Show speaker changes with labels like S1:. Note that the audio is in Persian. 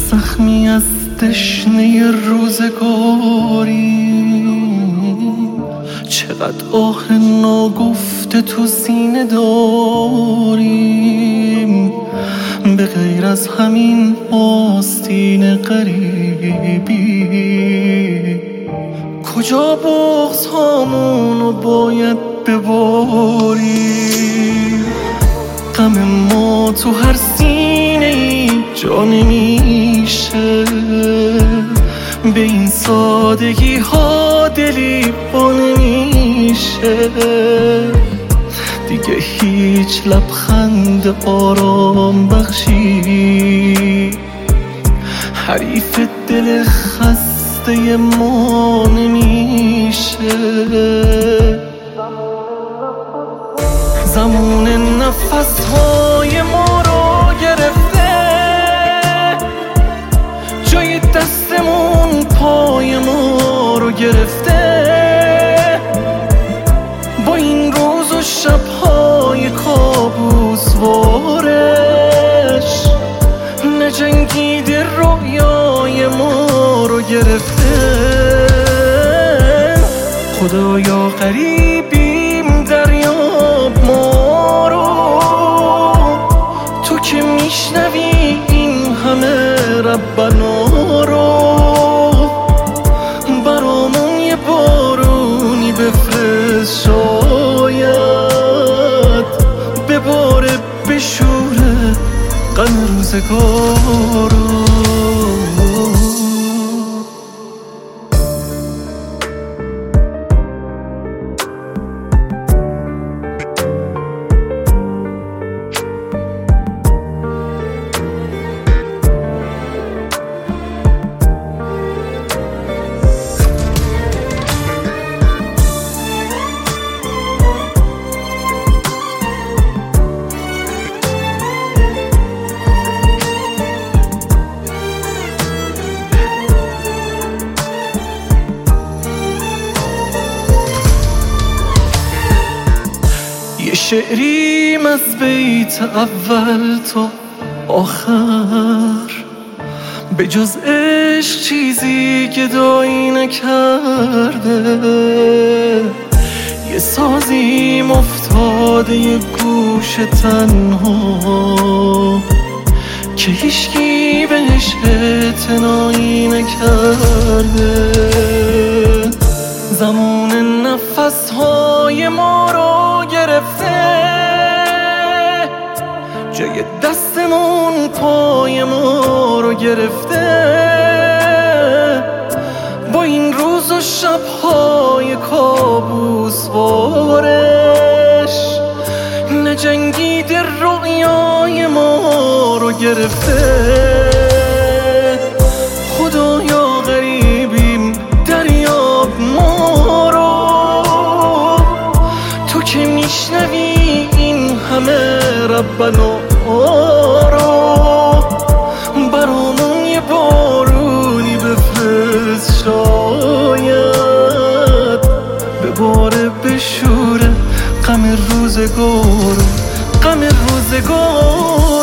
S1: زخمی از تشنه روزگاری، چقدر آه ناگفته تو سینه داریم، به غیر از همین آستین غریبی. کجا بغض هامونو باید بباریم؟ غم ما تو هر سینه ای جا نمیشه، به این سادگی ها دلی با نمیشه. دیگه هیچ لبخند آرام بخشی حریف دل خسته ما نمیشه. زمان نفس‌های ما رو گرفته، جای دستمون پای ما رو گرفته. با این روز و شب‌های کابوسوارش نجنگیده رویای ما رو گرفته. خدایا غریبیم دریاب ما رو، تو که میشنوی این همه ربنا رو. برامون یه بارونی بفرست، شاید بباره بشوره غم روزگار رو. یه شعریم از بیت اول تا آخر، به جز عشق چیزی گدایی نکرده. یه سازیم افتاده یه گوش تنها که هیچکی بهش اعتنایی نکرده. زمان نفس‌های ما رو گرفته، جای دستمون پای ما رو گرفته. با این روز و شب‌های کابوسوارش نجنگیده رویای ما رو گرفته. خدایا غریبیم دریاب ما رو، تو که میشنوی این همه ربنا رو. برامون یه بارونی بفرست، شاید بباره بشوره غم روزگار، غم روزگار.